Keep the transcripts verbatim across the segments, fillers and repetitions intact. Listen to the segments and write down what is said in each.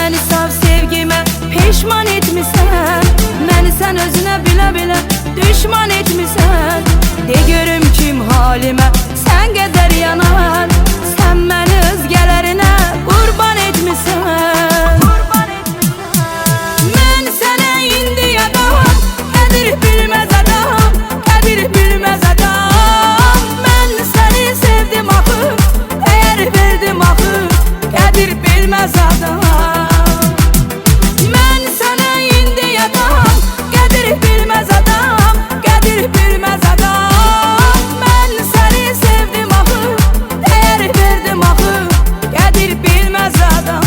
Məni saf sevgimə peşman etmisən, məni sən özünə bilə-bilə düşman etmisən. De görüm kim halimə sən qədər yanar, sən məni özgələrinə qurban etmisən. Mən sənə indi adam, qədir bilməz adam, qədir bilməz adam. Mən səni sevdim axı, dəyər verdim axı, qədir bilməz adam. Mən sənə indi adam, qədir bilməz adam, qədir bilməz adam. Mən səni sevdim axı, dəyər verdim axı, qədir bilməz adam.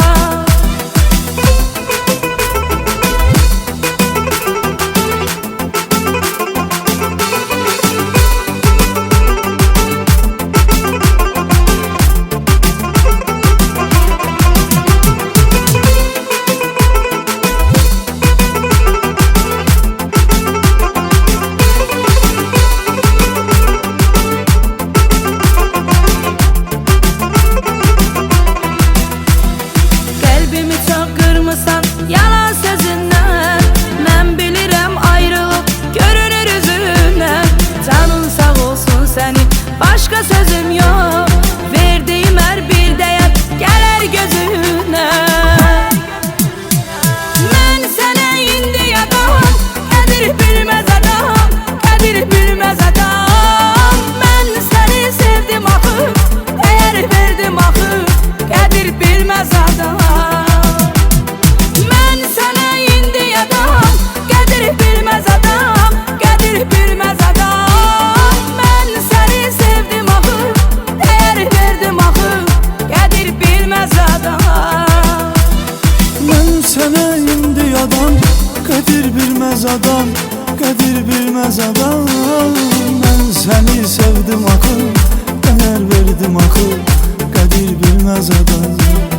Qəlbimi çox qırmısan yalan sözündən, mən bilirəm ayrılıq görünür üzündən. Canın sağ olsun sənin, başqa sözüm yox, verdiyim hər bir dəyər gələr gözündən. Mən sənə indi adam, qədir bilməz adam, qədir bilməz adam. Mən səni sevdim axı, dəyər verdim axı, qədir bilməz adam. Mən sənə indi adam, qədir bilməz adam, qədir bilməz adam. Mən səni sevdim axı, dəyər verdim axı, qədir bilməz adam. Mən sənə indi adam, qədir bilməz adam, qədir bilməz adam. Mən səni sevdim axı, dəyər verdim axı, qədir bilməz adam.